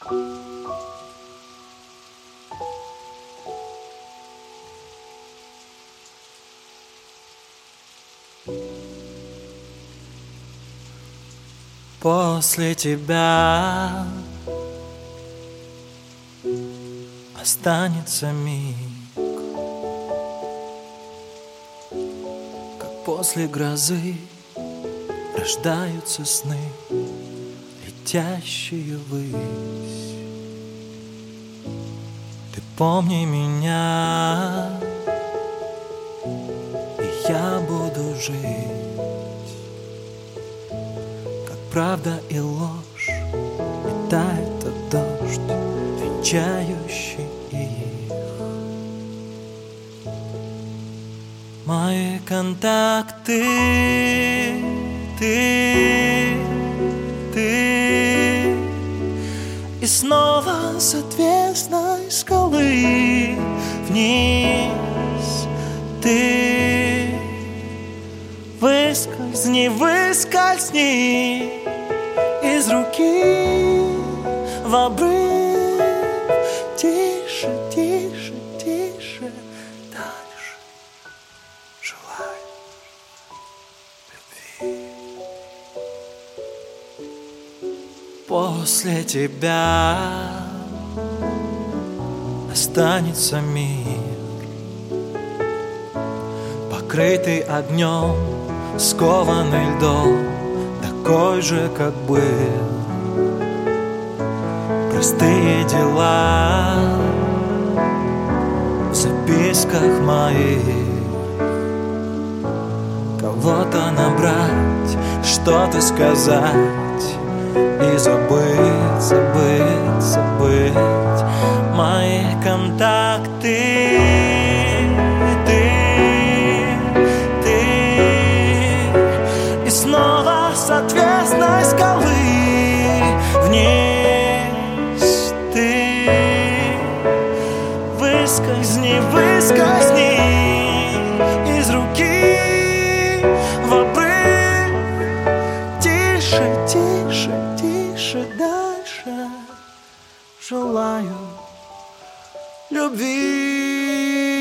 После тебя останется миг, как после грозы рождаются сны, летящие ввысь. Ты помни меня, и я буду жить. Правда и ложь, летает от дождь, венчающий их. Мои контакты, ты, и снова с отвесной скалы вниз ты. Выскользни, выскользни из руки в обрыв. Тише, тише, тише, дальше желаю любви. После тебя останется мир, покрытый огнем, скованный льдом, такой же, как был. Простые дела в записках моих. Кого-то набрать, что-то сказать и забыть, забыть, забыть. Мои контакты, снова с отвесной скалы вниз ты. Выскользни, выскользни из руки в обрыв. Тише, тише, тише, дальше желаю любви.